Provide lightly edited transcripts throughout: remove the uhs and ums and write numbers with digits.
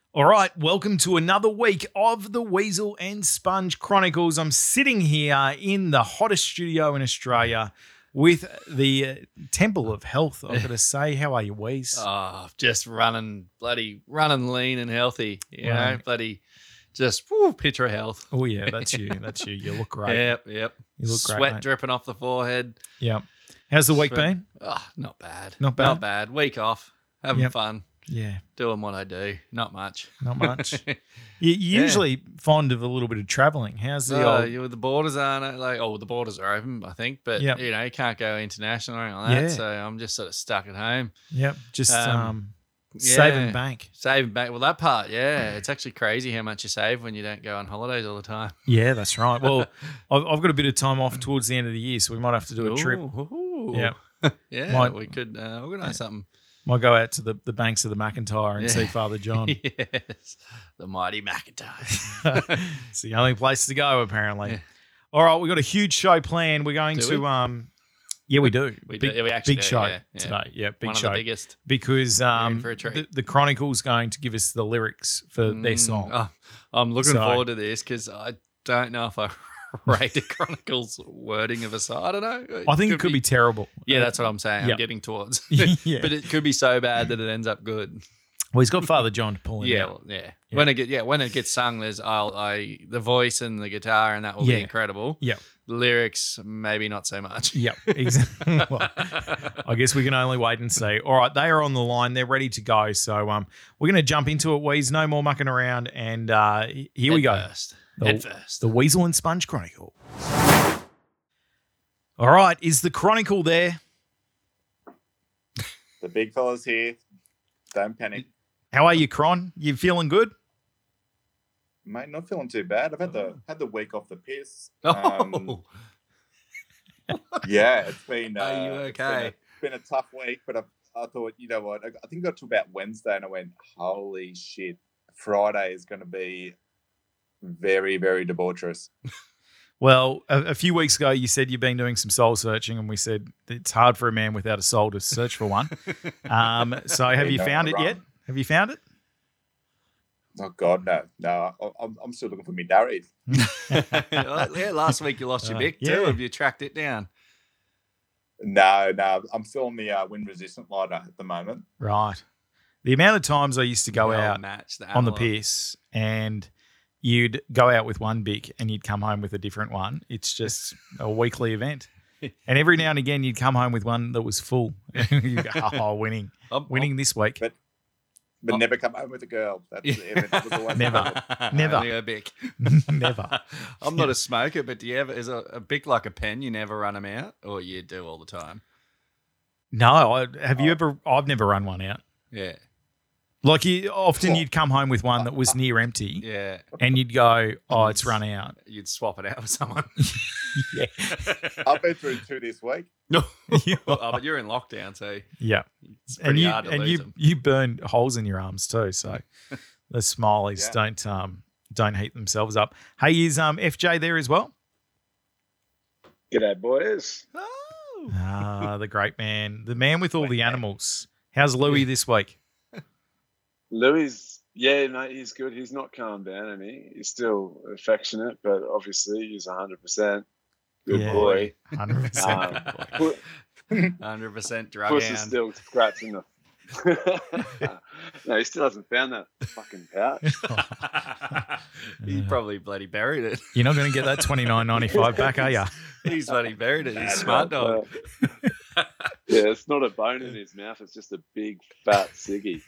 All right, welcome to another week of the Weasel and Sponge Chronicles. I'm sitting here in the hottest studio in Australia with the Temple of Health, I've got to say. How are you, Weez? Oh, just running lean and healthy. You Right. know, just picture of health. Oh, yeah, that's you. That's you. You look great. Yep. You look great, Sweat mate. dripping off the forehead. Yeah. How's the week been? Oh, not bad. Not bad? Not bad. Week off. Having Yep. fun. Yeah, Doing what I do. Not much. not much. You're usually fond of a little bit of travelling. How's the old... The borders aren't the borders are open, I think, but Yep. you know, you can't go international or anything like that. Yeah. So I'm just sort of stuck at home. Yep, just Yeah. saving bank. Saving back. Well, that part, yeah. It's actually crazy how much you save when you don't go on holidays all the time. Yeah, that's right. Well, I've got a bit of time off towards the end of the year, so we might have to do a trip. Ooh. Yeah. Yeah, we could organise something. Might go out to the banks of the McIntyre and Yeah. see Father John. Yes, the mighty McIntyre. It's the only place to go, apparently. Yeah. All right, we've got a huge show planned. We're going Do to we? we do. We big, do. We actually big do, show yeah. today. Yeah, big One show. of the biggest. Because in for a treat. the Chronicle's going to give us the lyrics for their song. Oh, I'm looking So- forward to this because I don't know if I rate the Chronicles wording of a song. I don't know. I think it could be terrible. Yeah, that's what I'm saying. Yeah. I'm getting towards. Yeah. But it could be so bad that it ends up good. Well, he's got Father John to pull him Yeah, out. well, yeah. Yeah. When it gets sung, there's the voice and the guitar, and that will Yeah. be incredible. Yeah. The lyrics, maybe not so much. Yep, exactly. Well, I guess we can only wait and see. All right, they are on the line. They're ready to go. So we're going to jump into it, Weez. No more mucking around. And here we go. Head first. The Weasel and Sponge Chronicle. All right, is the Chronicle there? The big fella's here. Don't panic. How are you, Cron? You feeling good? Mate, not feeling too bad. I've had the week off the piss. Oh, Yeah, it's been are you okay? It's been a tough week, but I thought, you know what? I think I got to about Wednesday and I went, holy shit, Friday is going to be very, very debaucherous. Well, a few weeks ago, you said you've been doing some soul searching, and we said it's hard for a man without a soul to search for one. So have you No, found it wrong. yet? Have you found it? Oh, God, no. I'm still looking for me Darries. Yeah, last week you lost your Bic yeah. too. Have you tracked it down? No. I'm still on the wind-resistant lighter at the moment. Right. The amount of times I used to go The old out match, the on the analog. piss and you'd go out with one Bic and you'd come home with a different one. It's just a weekly event. And every now and again you'd come home with one that was full. You go, oh, winning this week. But never come home with a girl. That was always Never. Never. Only a Bic. Never. I'm not a smoker, but do you ever? Is a Bic like a pen? You never run them out, or you do all the time? No, have you ever? I've never run one out. Yeah, Like you'd come home with one that was near empty, yeah. and you'd go, "Oh, it's run out." You'd swap it out with someone. Yeah, I've been through 2 this week. No, but you're in lockdown, so yeah. it's And pretty you hard to lose them. you burn holes in your arms too, so the smileys Yeah. don't heat themselves up. Hey, is FJ there as well? G'day, boys. Ah, the great man, the man with all the animals. How's Louis this week? Louis, yeah, no, he's good. He's not calmed down any. He's still affectionate, but obviously he's 100%. Good Yeah. boy. 100%. Pu- 100% drug Puss is hound. still scratching the... No, he still hasn't found that fucking pouch. He probably bloody buried it. You're not going to get that $29.95 back, are you? He's bloody buried it. He's That's smart dog. Yeah, it's not a bone in his mouth. It's just a big fat ciggy.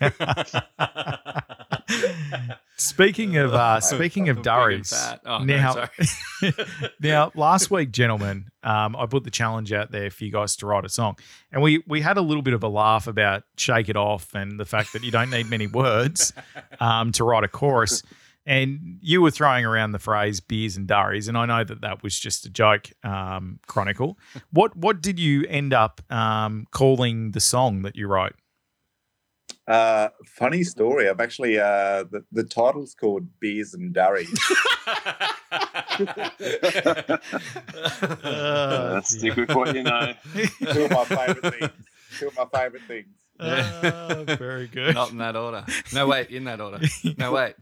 Speaking of Big and Durries, fat. Oh, now, no, sorry. now last week, gentlemen, I put the challenge out there for you guys to write a song, and we had a little bit of a laugh about "Shake It Off" and the fact that you don't need many words to write a chorus. And you were throwing around the phrase "beers and durries," and I know that was just a joke, Chronicle. What did you end up calling the song that you wrote? Funny story. I've actually the title's called Beers and Durries. Stick with what you know. Two of my favourite things. Very good. Not in that order. No, wait, in that order. No, wait.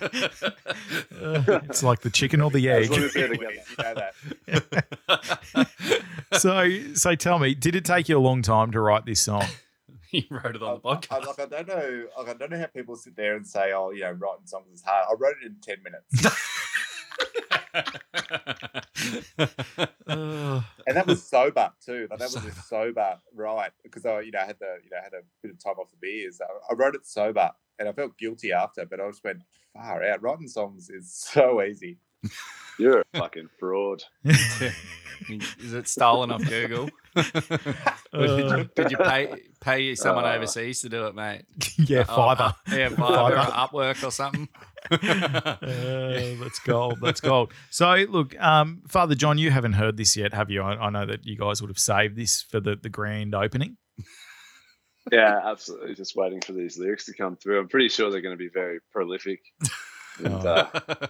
It's like the chicken or the As long egg. as they're together. You know that. So tell me, did it take you a long time to write this song? He wrote it on the podcast. I don't know how people sit there and say, "Oh, writing songs is hard." I wrote it in 10 minutes, and that was sober too. Like, that was a sober write because I had a bit of time off the beers. I wrote it sober, and I felt guilty after, but I just went far out. Writing songs is so easy. You're a fucking fraud. Is it stolen off Google? Did you pay someone overseas to do it, mate? Yeah, Fiverr. Yeah, Fiverr or Upwork or something. That's gold. That's gold. So, look, Father John, you haven't heard this yet, have you? I know that you guys would have saved this for the grand opening. Yeah, absolutely. Just waiting for these lyrics to come through. I'm pretty sure they're going to be very prolific. And, It'll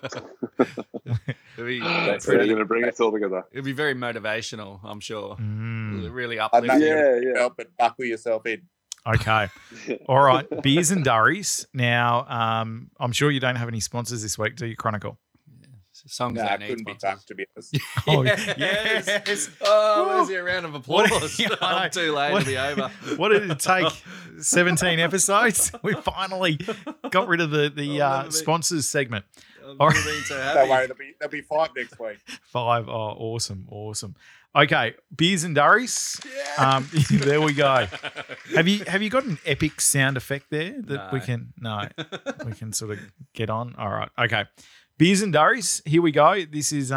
be they're going to bring us all together. It'll be very motivational, I'm sure. Mm. Really I know uplifting. you Yeah. help but buckle yourself in. Okay. All right. Beers and Durries. Now, I'm sure you don't have any sponsors this week, do you, Chronicle? Songs No, I that need couldn't be sponsors. back, to be honest. Oh, yes. Oh, where's your round of applause? Yeah, I know. I'm too late What- to be over. What did it take? 17 episodes? We finally got rid of the sponsors segment. I've All never been so happy. Don't worry, there'll be 5 next week. 5. Oh, awesome. Okay, Beers and Durries. There we go. Have you got an epic sound effect there that we can sort of get on? All right. Okay. Beers and Durries. Here we go. This is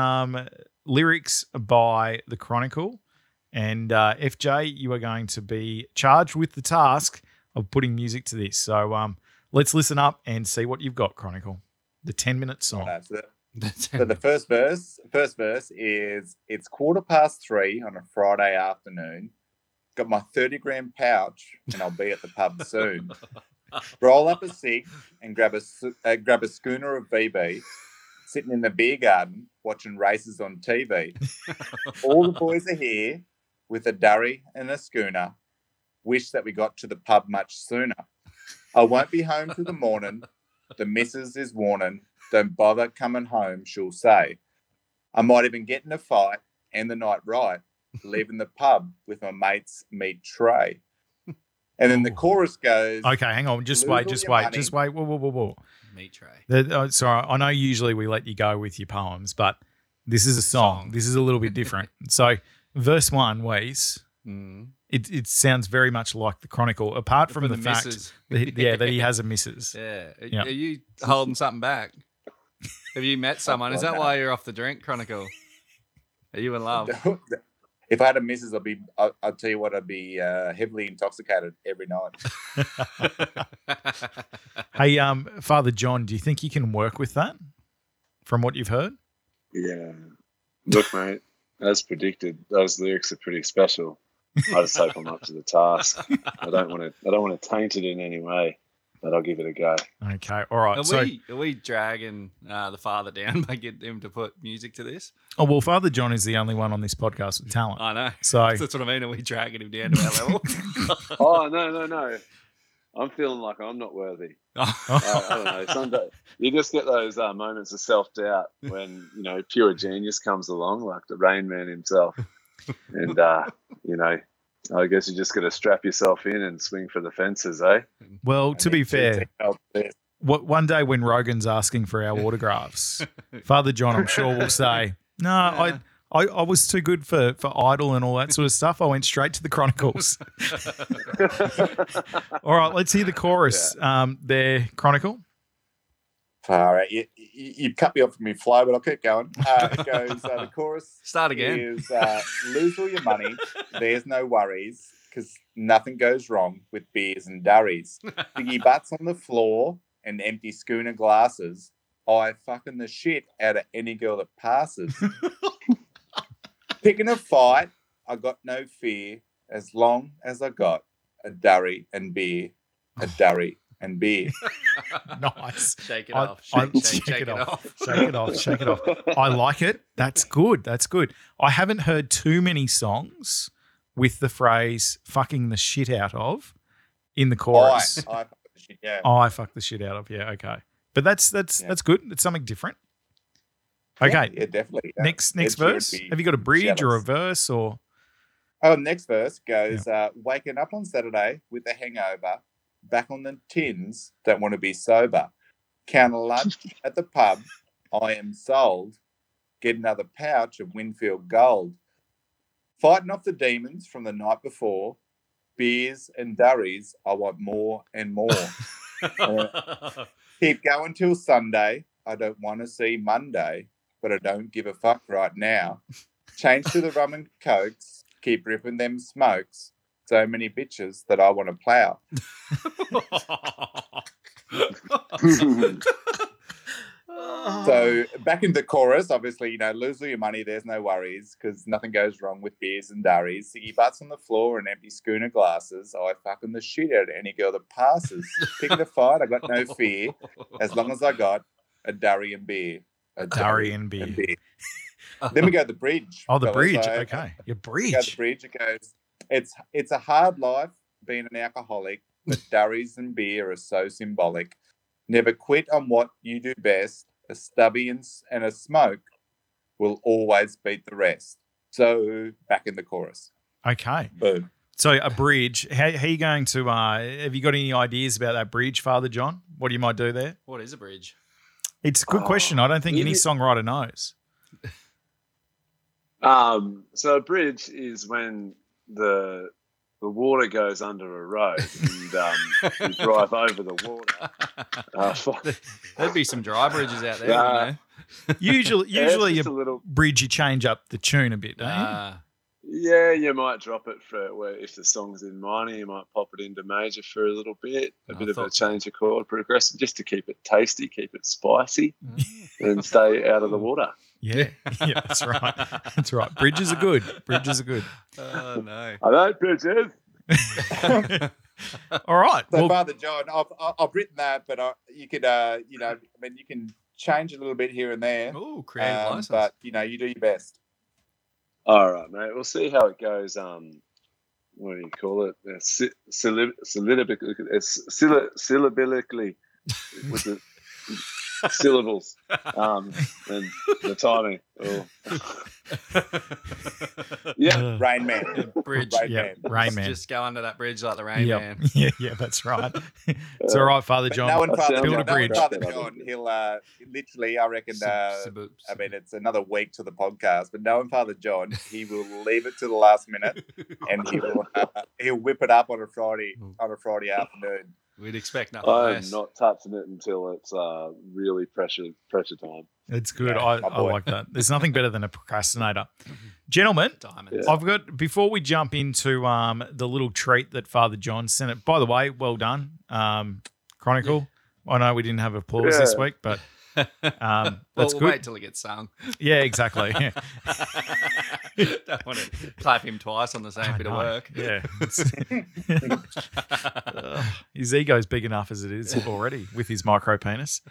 lyrics by The Chronicle. And FJ, you are going to be charged with the task of putting music to this. So let's listen up and see what you've got, Chronicle. The 10-minute song. No, so the first verse is, it's 3:15 on a Friday afternoon. Got my 30-gram pouch and I'll be at the pub soon. Roll up a cig and grab a schooner of VB. Sitting in the beer garden watching races on TV. All the boys are here with a durry and a schooner. Wish that we got to the pub much sooner. I won't be home till the morning. The missus is warning. Don't bother coming home, she'll say. I might even get in a fight and the night right, leaving the pub with my mate's meat tray. And then the chorus goes, Okay, hang on. Just Lose wait. all your money. Whoa. Meat tray. Sorry, I know usually we let you go with your poems, but this is a song. This is a little bit different. So, verse 1, Weiss, it sounds very much like The Chronicle, apart from the fact missus. that he has a missus. Yeah. Yeah. Are you holding something back? Have you met someone? Is that why you're off the drink, Chronicle? Are you in love? if I had a missus, I'll tell you what, I'd be heavily intoxicated every night. Hey, Father John, do you think you can work with that from what you've heard? Yeah. Look, mate, as predicted, those lyrics are pretty special. I just hope I'm up to the task. I don't want to taint it in any way, but I'll give it a go. Okay, all right. Are we dragging the father down by getting him to put music to this? Oh, well, Father John is the only one on this podcast with talent. I know. So That's what I mean. Are we dragging him down to our level? Oh, no. I'm feeling like I'm not worthy. I don't know. Someday you just get those moments of self-doubt when, pure genius comes along, like the Rain Man himself. And, I guess you just got to strap yourself in and swing for the fences, eh? well, to be fair, one day when Rogan's asking for our autographs, Father John, I'm sure will say, no, I was too good for Idol and all that sort of stuff. I went straight to the Chronicles. All right, let's hear the chorus. There, Chronicle. All right, you cut me off from my flow, but I'll keep going. It goes, the chorus Start again. is lose all your money, there's no worries, because nothing goes wrong with beers and durries. Biggie butts on the floor and empty schooner glasses. I fucking the shit out of any girl that passes. Picking a fight, I got no fear as long as I got a durry and beer, a durry and beer. Nice. Shake it I- off. I- Shake it off. Shake it off. I like it. That's good. I haven't heard too many songs with the phrase fucking the shit out of. in the chorus. I fuck the shit, yeah. Oh, I fucked the shit out of. Yeah, okay. But that's good. It's something different. Okay. Yeah, definitely. Next Ed Sheeran verse. would be Have you got a bridge or a jealous. verse or? Oh, next verse goes, waking up on Saturday with a hangover, back on the tins, don't want to be sober. Counter lunch at the pub, I am sold. Get another pouch of Winfield Gold. Fighting off the demons from the night before, beers and durries, I want more and more. Keep going till Sunday, I don't want to see Monday, but I don't give a fuck right now. Change to the rum and cokes, keep ripping them smokes. So many bitches that I want to plow. So back in the chorus, obviously, lose all your money, there's no worries, because nothing goes wrong with beers and durries. Siggy butts on the floor and empty schooner glasses. I fucking the shit out of any girl that passes. Picking a fight, I got no fear, as long as I got a durry and beer. A durry and beer. Then we go to the bridge. Oh, the fellas. bridge. So, Okay. Your we go to bridge. the bridge. It goes, it's a hard life being an alcoholic, but durries and beer are so symbolic. Never quit on what you do best. A stubby and a smoke will always beat the rest. So back in the chorus. Okay. Boom. So a bridge. How are you going to? Have you got any ideas about that bridge, Father John? What you might do there? What is a bridge? It's a good question. I don't think any songwriter knows. So a bridge is when the water goes under a road and you drive over the water. There'd be some dry bridges out there. wouldn't Usually it's a just a little. bridge, you change up the tune a bit, don't there? Yeah, you might drop it for where if the song's in minor, you might pop it into major for a little bit, a bit of a change of chord progression, just to keep it tasty, keep it spicy, and stay out of the water. you? Yeah, that's right. That's right. Bridges are good. Bridges are good. Oh, no. I know bridges. All right. So Well, Father John, I've written that, but you could, you can change a little bit here and there. Oh, creative license. But you do your best. All right, mate. We'll see how it goes. What do you call it? Syllabically with the syllables and the timing. Oh. Yeah, Rain Man. Bridge. Rain yeah, Man. Rain Man. Just go under that bridge like the Rain Yep. Man. Yeah, that's right. It's all right, Father But John. knowing Father sounds build John, a bridge. Father John, he'll literally, I reckon. I mean, it's another week to the podcast, but knowing Father John, he will leave it to the last minute, and he'll whip it up on a Friday afternoon. We'd expect nothing I'm less. not touching it until it's really pressure time. It's good. Yeah, I my boy. like that. There's nothing better than a procrastinator. Gentlemen, Diamonds. I've got, before we jump into the little treat that Father John sent it, by the way, well done, Chronicle. I know we didn't have applause this week, but that's we'll good. wait till it gets sung. Yeah, exactly. Yeah. Don't want to clap him twice on the same bit of No, work. Yeah. His ego's big enough as it is already with his micro penis.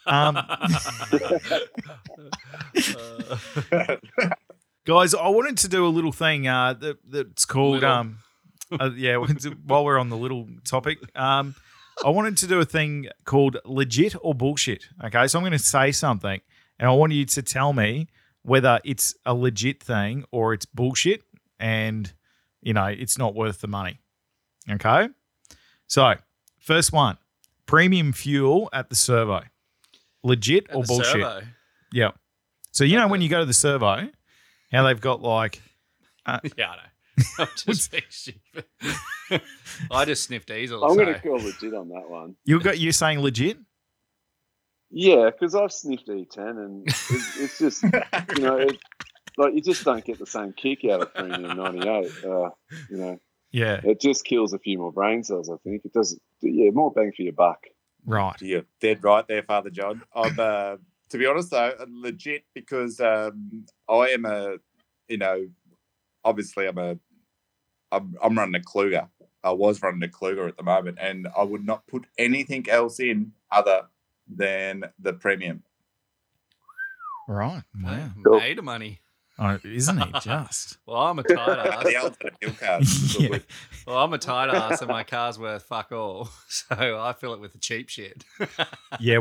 Guys, I wanted to do a little thing that's called Little. while we're on the little topic, I wanted to do a thing called legit or bullshit. Okay, so I'm going to say something, and I want you to tell me whether it's a legit thing or it's bullshit, and it's not worth the money. Okay, so first one: premium fuel at the servo, legit or the bullshit? servo. Yeah. So when you go to the servo, how they've got like, Yeah, I know. I'm just being stupid. I just sniffed diesel. I'm so. going to call legit on that one. you're saying legit? Yeah, because I've sniffed E10 and it's just, you just don't get the same kick out of Premium 98. Yeah. It just kills a few more brain cells, I think. It doesn't, more bang for your buck. Right. You're dead right there, Father John. I'm, to be honest, though, legit because I am obviously I'm running a Kluger. I was running a Kluger at the moment, and I would not put anything else in other than the premium. Right. Wow. Made of money. Oh, isn't he just? Well, I'm a tight The ass. ultimate fuel card. Yeah. Well, I'm a tight ass, and my car's worth fuck all. So I fill it with the cheap shit. Yeah,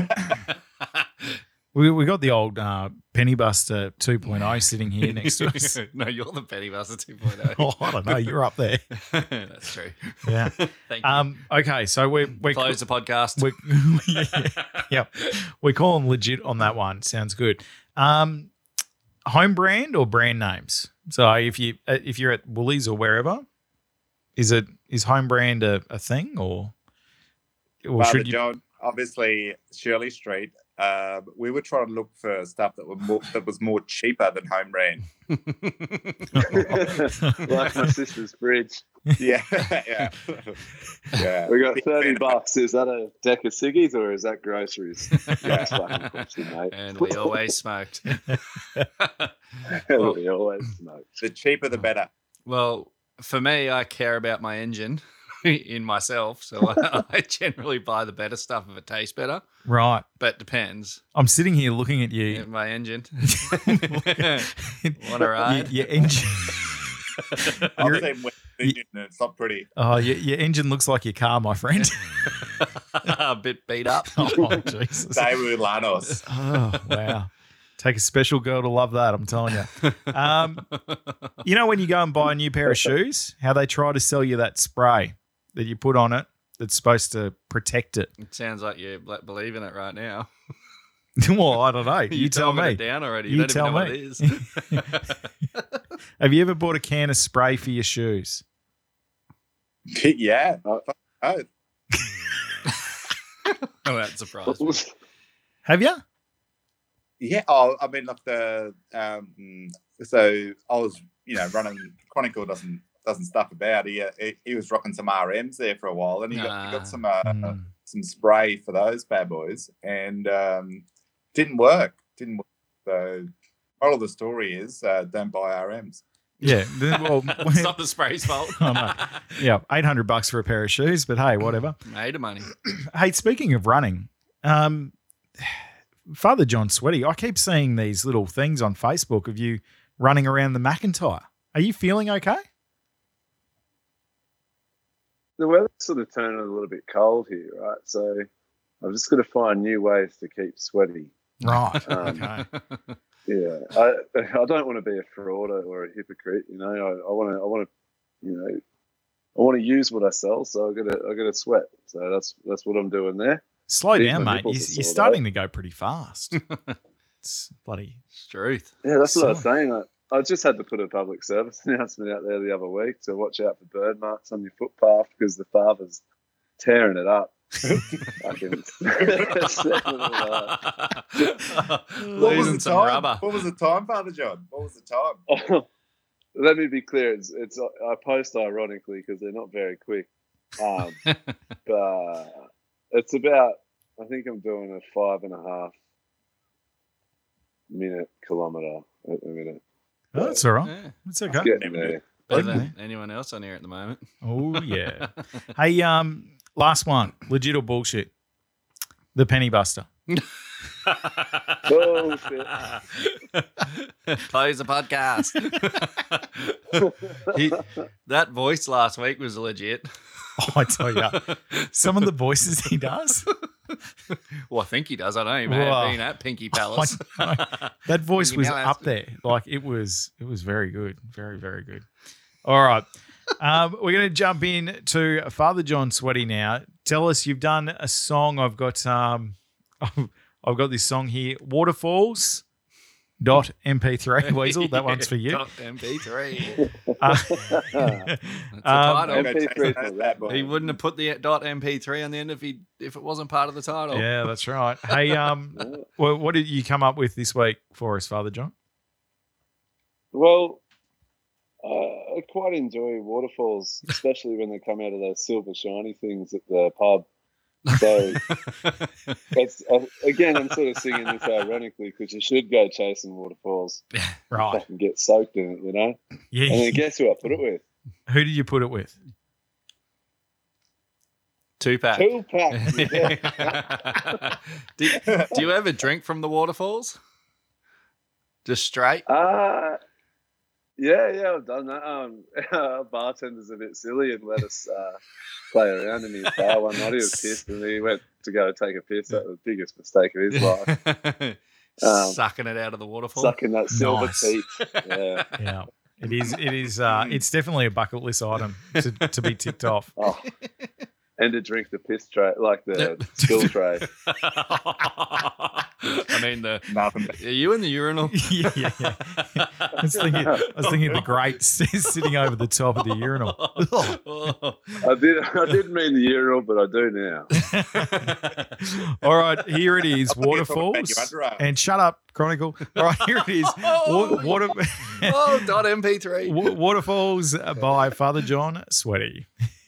we got the old Penny Buster 2.0 sitting here next to us. No, you're the Penny Buster 2.0. Oh, I don't know. You're up there. That's true. Yeah. Thank you. Okay, so we're Close the podcast. Yep. We're calling legit on that one. Sounds good. Home brand or brand names? So if you're at Woolies or wherever, is home brand a thing or Father should you? John, obviously Shirley Street. We were trying to look for stuff that was more cheaper than home brand. Like my sister's fridge. Yeah, yeah. We got $30. Is that a deck of ciggies or is that groceries? That's fucking question, mate. And we always smoked. We always smoke. The cheaper, the better. Well, for me, I care about my engine in myself, so I generally buy the better stuff if it tastes better. Right. But depends. I'm sitting here looking at you. My engine. Want to ride? Your engine. I've seen when engine and it's not pretty. Oh, your engine looks like your car, my friend. A bit beat up. Oh, Jesus. Daewoo Lanos. Oh, wow. Take a special girl to love that, I'm telling you. You know when you go and buy a new pair of shoes, how they try to sell you that spray that you put on it that's supposed to protect it? It sounds like you believe in it right now. Well, I don't know. You tell talking me. it down already. You You don't tell even know me. what it is. Have you ever bought a can of spray for your shoes? Yeah. Oh. Oh, that surprised me. Have you? Yeah. Oh, I mean, like the so I was, running. Chronicle doesn't stuff about. He was rocking some RMs there for a while, and he got some spray for those bad boys, and didn't work. So, moral of the story is don't buy RMs. Yeah. Well, It's not the spray's fault. Oh, no. Yeah, $800 for a pair of shoes, but hey, whatever. Made of money. Hey, speaking of running, Father John Sweaty, I keep seeing these little things on Facebook of you running around the McIntyre. Are you feeling okay? The weather's sort of turning a little bit cold here, right? So I've just got to find new ways to keep sweaty. Right. Um, Okay. Yeah, I don't want to be a fraud or a hypocrite. I want to use what I sell, so I got to sweat. So that's what I'm doing there. Slow Keep down, my mate. nipples You're sore, starting to go pretty fast. It's bloody. It's truth. Yeah, that's what I was saying. I just had to put a public service announcement out there the other week to watch out for bird marks on your footpath because the father's tearing it up. Losing some rubber. What was the time, Father John? What was the time? Let me be clear. It's I post ironically because they're not very quick. But it's about, I think I'm doing a 5.5 minute kilometer at the minute. Oh, that's all right. Yeah. It's It's okay. getting there. Better than anyone else on here at the moment. Oh, yeah. Hey, last one. Legit or bullshit? The Penny Buster. Oh, shit. Close the podcast. That voice last week was legit. Oh, I tell you, some of the voices he does. Well, I think he does. I don't know, man. Wow. Being at Pinky Palace. That voice Pinky was Palace. up there. Like it was very good. Very, very good. All right. We're going to jump in to Father John Sweaty now. Tell us, you've done a song. I've got I've got this song here, Waterfalls. .mp3 Weasel, that one's for you. .mp3. Uh, That's the title. I'll go chase that bad boy. He wouldn't have put the .mp3 on the end if it wasn't part of the title. Yeah, that's right. Hey, well, what did you come up with this week for us, Father John? Well, I quite enjoy waterfalls, especially when they come out of those silver shiny things at the pub. So, it's, again, I'm sort of singing this ironically because you should go chasing waterfalls. Right. And get soaked in it, And Yeah. then guess who I put it with? Who did you put it with? Tupac. Tupac. Yeah. do you ever drink from the waterfalls? Just straight? Yeah, I've done that. Our bartender's a bit silly and let us play around in his bar one night. He was pissed and he went to go take a piss. That was the biggest mistake of his life. Sucking it out of the waterfall. Sucking that silver Nice. teeth. Yeah. Yeah. It is. It's definitely a bucket list item to be ticked off. Oh. And to drink the piss tray, like the spill tray. I mean, Nothing. are you in the urinal? yeah. I was thinking the grate sitting over the top of the urinal. I didn't mean the urinal, but I do now. All right, here it is, Thank Waterfalls. you, Andrew. And shut up, Chronicle. All right, here it is. .mp3. Waterfalls by Father John Sweaty.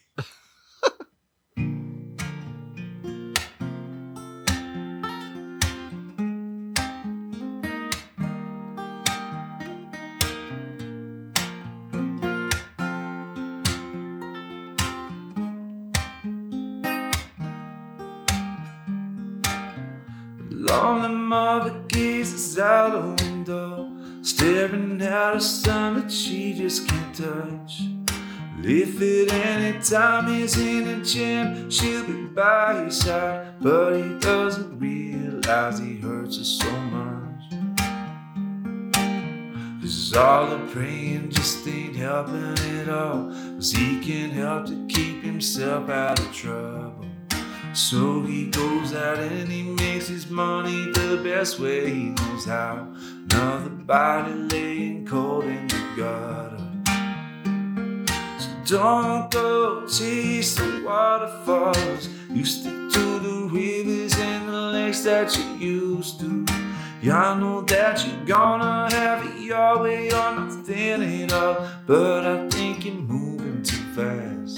Lonely mother gazes out the window, staring at a sun that she just can't touch. If at any time he's in a jam, she'll be by his side, but he doesn't realize he hurts her so much. 'Cause all the praying just ain't helping at all, 'cause he can't help to keep himself out of trouble. So he goes out and he makes his money the best way he knows how. Another body laying cold in the gutter. So don't go chase the waterfalls. You stick to the rivers and the lakes that you used to. Yeah, I know that you're gonna have it your way or nothing at all, but I think you're moving too fast.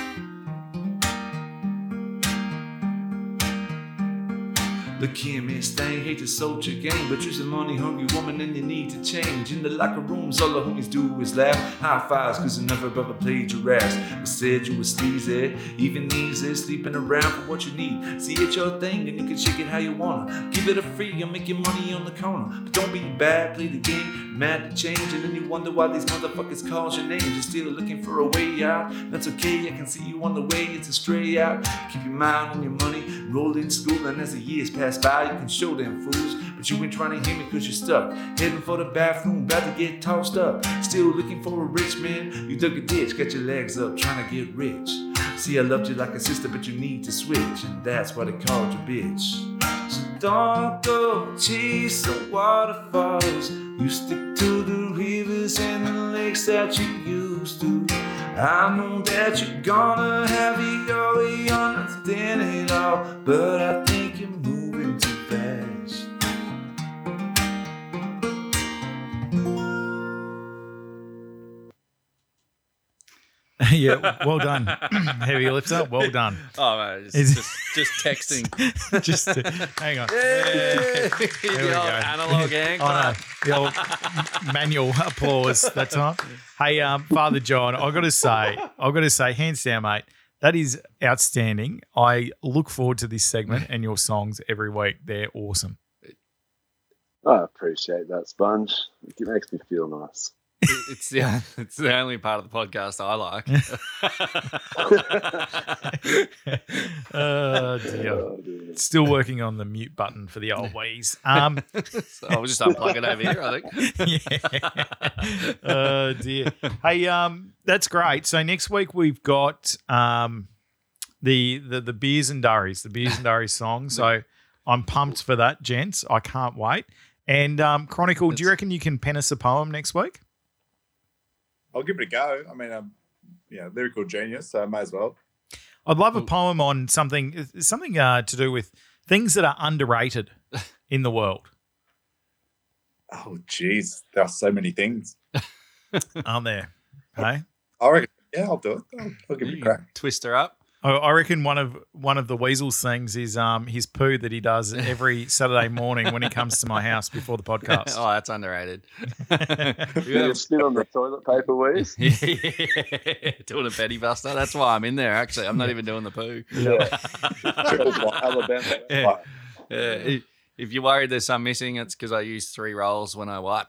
Look here, miss, I ain't hate to soldier game, but you're a money-hungry woman and you need to change. In the locker rooms, all the homies do is laugh. High fives, 'cause you never ever played your ass. But said you were sleazy, even easy, sleeping around for what you need. See, it's your thing and you can shake it how you wanna. Give it a free and make your money on the corner. But don't be bad, play the game, mad to change. And then you wonder why these motherfuckers call your name. You're still looking for a way out. That's okay, I can see you on the way, it's a stray out. Keep your mind on your money, roll in school, and as the years pass by, you can show them fools. But you ain't trying to hear me 'cause you're stuck, heading for the bathroom, about to get tossed up. Still looking for a rich man, you dug a ditch, got your legs up, trying to get rich. See, I loved you like a sister, but you need to switch, and that's why they called you bitch. So don't go chase the waterfalls. You stick to the rivers and the lakes that you used to. I know that you're gonna have it your way or nothing at all, but I think you're moving too fast. Yeah, well done. Heavy lifter, well done. Oh, man, just texting. Hang on. Yay! we The old go. analog hand Oh, no. clap. The old manual applause that time. Hey, Father John, I've got to say, hands down, mate, that is outstanding. I look forward to this segment and your songs every week. They're awesome. I appreciate that, Sponge. It makes me feel nice. It's the only part of the podcast I like. Oh, dear. Oh, dear. Still working on the mute button for the old ways. So I'll just unplug it over here, I think. Yeah. Oh, dear. Hey, that's great. So next week we've got the Beers and Durries, the Beers and Durries song. So I'm pumped for that, gents. I can't wait. And Chronicle, do you reckon you can pen us a poem next week? I'll give it a go. I mean, I'm lyrical genius, so I may as well. I'd love a poem on something to do with things that are underrated in the world. Oh, geez. There are so many things. Aren't there? Hey? I reckon, yeah, I'll do it. I'll give it a crack. Twist her up. I reckon one of the Weasel's things is his poo that he does every Saturday morning when he comes to my house before the podcast. Oh, that's underrated. You spit on the toilet paper, Weez? Doing a Betty Buster. That's why I'm in there, actually. I'm not even doing the poo. Yeah. Alabama. Yeah. If you're worried there's some missing, it's because I use 3 rolls when I wipe.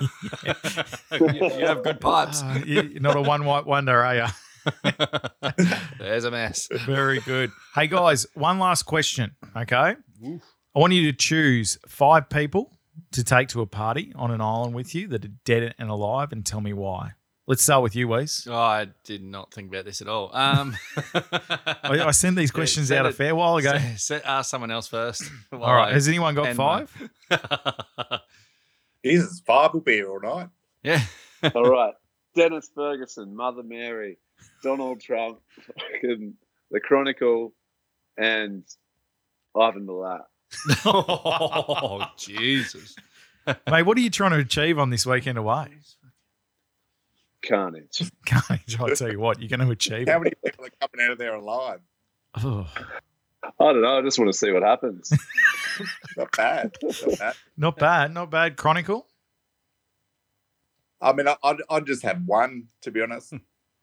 You have good pipes. You're not a one white wonder, are you? There's a mess. Very good. Hey, guys, one last question, okay? I want you to choose 5 people to take to a party on an island with you that are dead and alive and tell me why. Let's start with you, Weez. Oh, I did not think about this at all. I sent these questions out a fair while ago. Ask someone else first. All right. Has anyone got 5? Jesus, 5 will be all night. Yeah. All right. Dennis Ferguson, Mother Mary, Donald Trump, fucking The Chronicle, and Ivan Milat. Oh, Jesus. Mate, what are you trying to achieve on this weekend away? Carnage. Carnage, I'll tell you what, you're going to achieve How it. many people are coming out of there alive? Oh, I don't know. I just want to see what happens. Not bad. Not bad. not bad, not bad. Chronicle? I mean, I'd just have one, to be honest.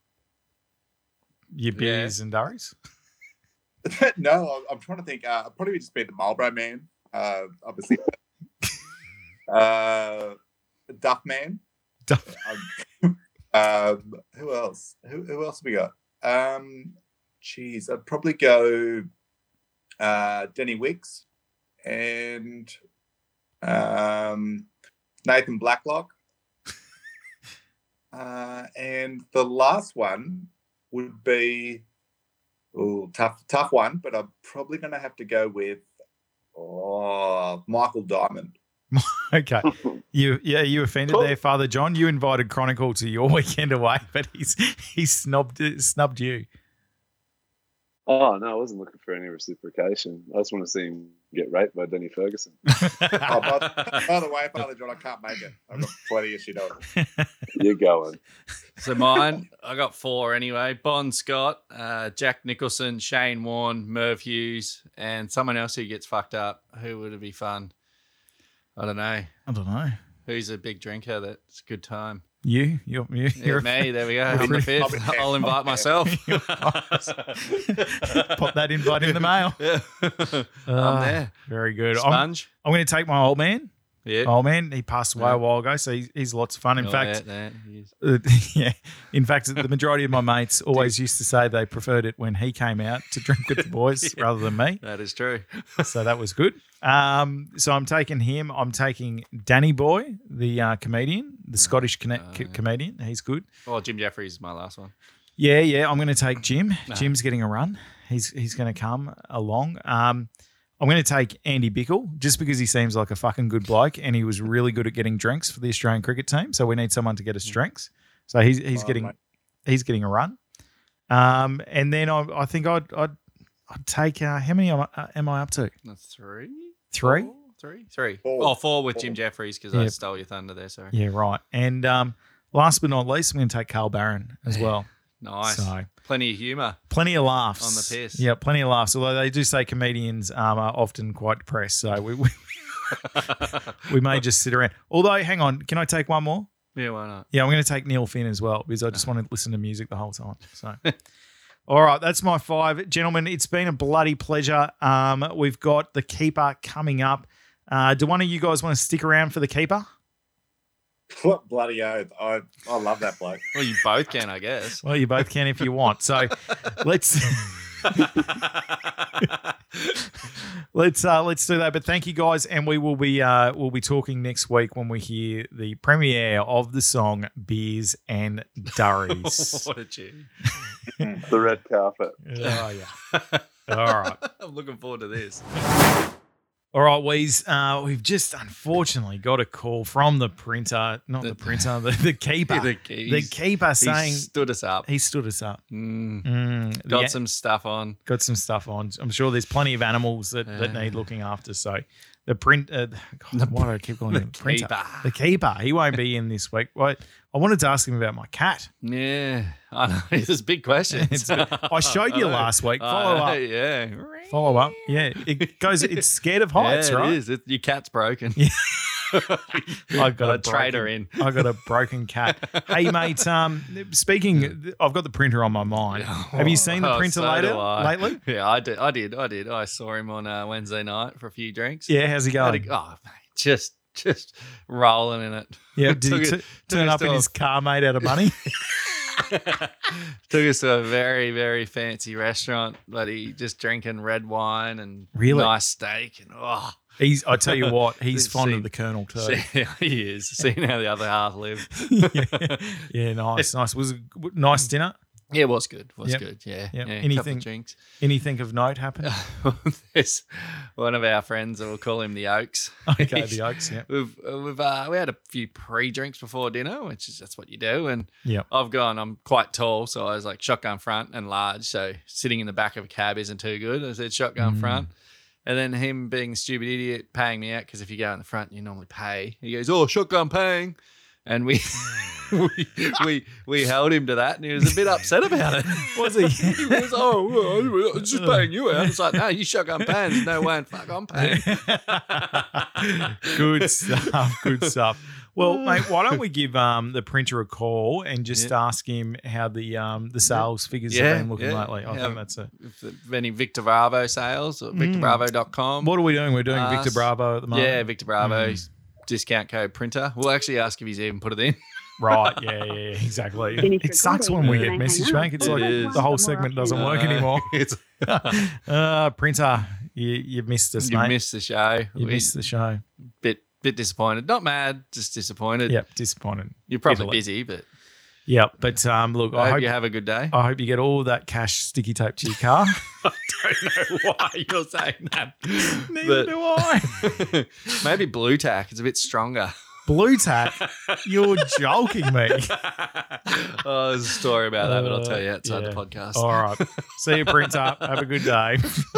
Your beers and durries? No, I'm trying to think. I'd probably just be the Marlboro Man, obviously. Duff Man. Duff. Who else? Who else have we got? Geez, I'd probably go Denny Wicks and Nathan Blacklock. And the last one would be tough one, but I'm probably going to have to go with Michael Diamond. Okay. You offended there, Father John. You invited Chronicle to your weekend away, but he snubbed you. Oh, no, I wasn't looking for any reciprocation. I just want to see him get raped by Denny Ferguson. By the way, Father John, I can't make it. I've got plenty of shit on. You're going. So mine, I got 4 anyway. Bon Scott, Jack Nicholson, Shane Warne, Merv Hughes, and someone else who gets fucked up. Who would it be fun? I don't know. Who's a big drinker that's a good time? You're Yeah, me. There we go. I'm the 5th. I'll invite myself. Pop that invite in the mail. I'm there. Very good. Sponge. I'm going to take my old man. Yeah. Old man, he passed away a while ago, so he's lots of fun. In fact, he is. the majority of my mates always used to say they preferred it when he came out to drink with the boys rather than me. That is true. So that was good. So I'm taking him. I'm taking Danny Boy, the comedian, the Scottish comedian. He's good. Oh, Jim Jeffries is my last one. Yeah. I'm going to take Jim. Jim's getting a run. He's going to come along. I'm going to take Andy Bickle just because he seems like a fucking good bloke and he was really good at getting drinks for the Australian cricket team. So we need someone to get us drinks. So he's getting a run. And then I think I'd take how many am I up to? 3. 3? 3. Oh, 4 with Jim Jeffries because I stole your thunder there. Sorry. Yeah, right. And last but not least, I'm going to take Carl Barron as well. Nice. So, plenty of humour. Plenty of laughs. On the piss. Yeah, plenty of laughs. Although they do say comedians are often quite depressed. So we may just sit around. Although, hang on. Can I take one more? Yeah, why not? Yeah, I'm going to take Neil Finn as well because I just want to listen to music the whole time. So, all right, that's my 5. Gentlemen, it's been a bloody pleasure. We've got the keeper coming up. Do one of you guys want to stick around for the keeper? What bloody oath. I love that bloke. Well, you both can, I guess. Well, you both can if you want. So let's do that. But thank you guys, and we'll be talking next week when we hear the premiere of the song "Beers and Durries." What a tune! The red carpet. Oh yeah. All right. I'm looking forward to this. All right, Weez, we've just unfortunately got a call from the printer, the keeper. The keeper saying he stood us up. He stood us up. Got some stuff on. Got some stuff on. I'm sure there's plenty of animals that need looking after. So the why do I keep calling him printer? The keeper. He won't be in this week. I wanted to ask him about my cat. Yeah, I know. There's big questions. I showed you last week. Follow up. Yeah. Follow up. Yeah. It's scared of heights, yeah, right? It is. Your cat's broken. Yeah. I got a trade her broken- in. I got a broken cat. Hey, mate. Speaking, I've got the printer on my mind. Have you seen the Oh, printer so do I. lately? Yeah, I did. I saw him on Wednesday night for a few drinks. Yeah, how's he Had going? a- mate, just rolling in it. Yeah, did he Took it- turn us up in to his car made out of money? Took us to a very, very fancy restaurant, but he just drinking red wine and Really? nice steak. And I tell you what, he's fond of See- the Colonel too. he is. Seeing how the other half live. Yeah, nice. Was it a nice dinner? Yeah, it was good. Was Yep. good. Yeah. Yep. Yeah. Anything- Couple of drinks. Anything of note happen? There's one of our friends, we'll call him the Oaks. Okay, the Oaks. Yeah, We had a few pre-drinks before dinner, which is that's what you do. And Yep. I'm quite tall, so I was like shotgun front and large. So sitting in the back of a cab isn't too good. I said shotgun front. And then him being a stupid idiot paying me out because if you go in the front, you normally pay. He goes, "Oh, shotgun paying," and we we held him to that, and he was a bit upset about it. Was he? He was, "Oh, well, I was just paying you out." It's like, "No, you shotgun paying. There's no way in fuck I'm paying." Good stuff. Good stuff. Well, mate, why don't we give the printer a call and just ask him how the sales figures have been looking lately? I think that's a. If any Victor Bravo sales or victorbravo.com. What are we doing? We're doing Ask- Victor Bravo at the moment. Yeah, Victor Bravo discount code printer. We'll actually ask if he's even put it in. Right, yeah, exactly. Finish It sucks when recording we and get they message hang up. bank. It's It like is. the whole segment doesn't work anymore. It's, Printer, you missed us, you mate. missed the show. You missed the show. Bit disappointed. Not mad, just disappointed. Yep, disappointed. You're probably Italy. busy, but Yep, but look, I hope you have a good day. I hope you get all that cash sticky tape to your car. I don't know why you're saying that. Neither do I. Maybe blue tack. It's a bit stronger. Blue tack? You're joking me. Oh, there's a story about that, but I'll tell you outside yeah. the podcast. All right. See you, Printer. Have a good day.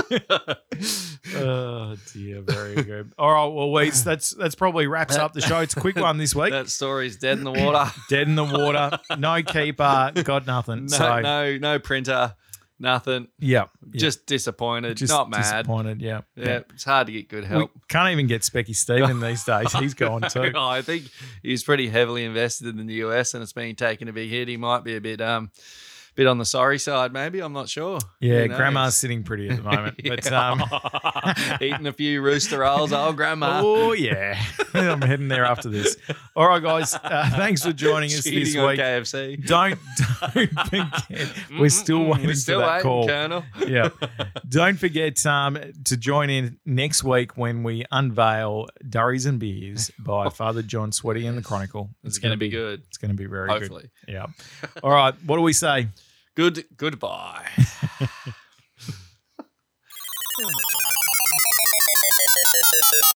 Oh, dear. Very good. All right. Well, Weeds, that's probably wraps up the show. It's a quick one this week. That story's dead in the water. Dead in the water. No keeper. Got nothing. No printer. Nothing. Yeah. Just disappointed. Just not mad. disappointed. Yeah. Yeah, it's hard to get good We help. can't even get Specky Stephen these days. He's gone too. Oh, I think he's pretty heavily invested in the US and it's been taking a big hit. He might be a bit on the sorry side, maybe. I'm not sure. Yeah, Who knows? Grandma's sitting pretty at the moment. But Eating a few rooster rolls. Oh, Grandma. oh yeah, I'm heading there after this. All right, guys, thanks for joining us this Cheating on week. KFC. Don't forget, we're still waiting We're still for that waiting, call. Colonel. Yeah, don't forget to join in next week when we unveil Durries and Beers by Father John Sweaty and the Chronicle. It's going to be good. It's going to be very Hopefully. good. Yeah. All right, what do we say? Goodbye.